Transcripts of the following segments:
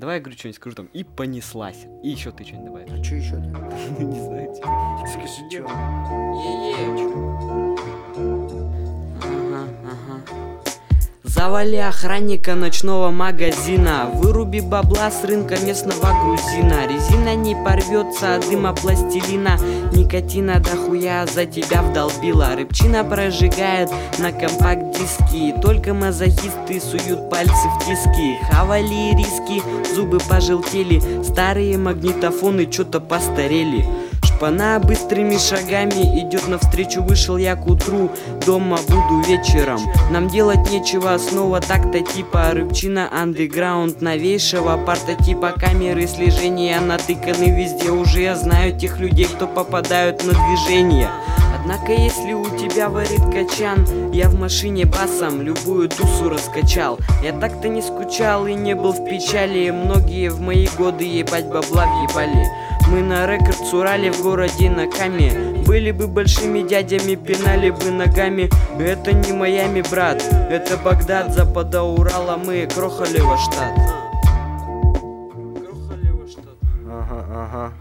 Давай я говорю, что-нибудь скажу там, и понеслась. И еще ты что-нибудь добавишь. А что еще? Не знаю. Скажи, что? Завали охранника ночного магазина, выруби бабла с рынка местного грузина. Резина не порвется от дыма пластилина, никотина дохуя за тебя вдолбила. Рыбчина прожигает на компакт-диски, и только мазохисты суют пальцы в тиски. Хавали риски, зубы пожелтели, старые магнитофоны что-то постарели. Шпана быстрыми шагами идет навстречу, вышел я к утру, дома буду вечером. Нам делать нечего, снова так-то типа рыбчина андеграунд новейшего партотипа. Камеры слежения натыканы везде, уже я знаю тех людей, кто попадают на движение. Однако если у тебя варит качан, я в машине басом любую тусу раскачал. Я так-то не скучал и не был в печали, многие в мои годы ебать бабла въебали. Мы на рекорд урали в городе на Каме, были бы большими дядями, пинали бы ногами. Это не Майами, брат, это Багдад, запада Урала, мы Крохолево штат. Ага.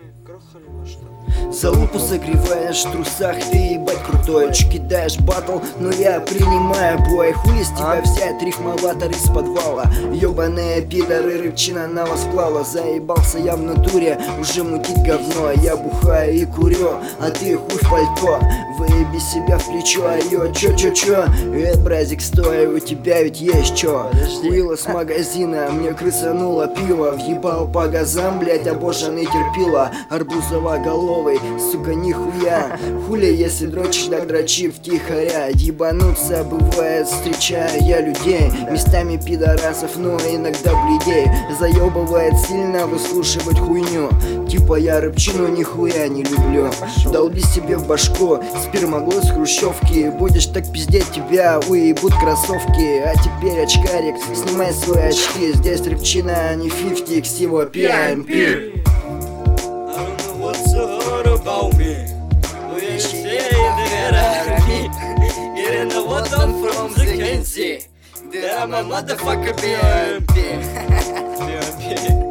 Залупу согреваешь в трусах, ты ебать крутой. Кидаешь батл, но я принимаю бой. Хули с тебя взять, рифмоватор из подвала. Ёбаные пидоры, рыбчина на вас плава. Заебался я в натуре, уже мутить говно. Я бухаю и курю, а ты хуй в пальто. Выеби себя в плечо, айо, чё? Бразик, стой, у тебя ведь есть чё. Хуила с магазина, мне крысануло пиво. Въебал по газам, блять, обожженный терпила. Арбузово-головый, сука, нихуя. Хули, если дрочишь, так дрочи втихаря. Ебануться бывает, встречаю я людей. Местами пидорасов, но иногда бледей. Заебывает сильно выслушивать хуйню. Типа я рыбчину нихуя не люблю. Долби себе в башку, спермоглот с хрущевки. Будешь так пиздеть, тебя уебут кроссовки. А теперь очкарик, снимай свои очки. Здесь рыбчина, а не 50, всего PMP. What's so hard about me? We ain't saying that Getting the water from the Kenzie. That I'm a motherfucker BMP.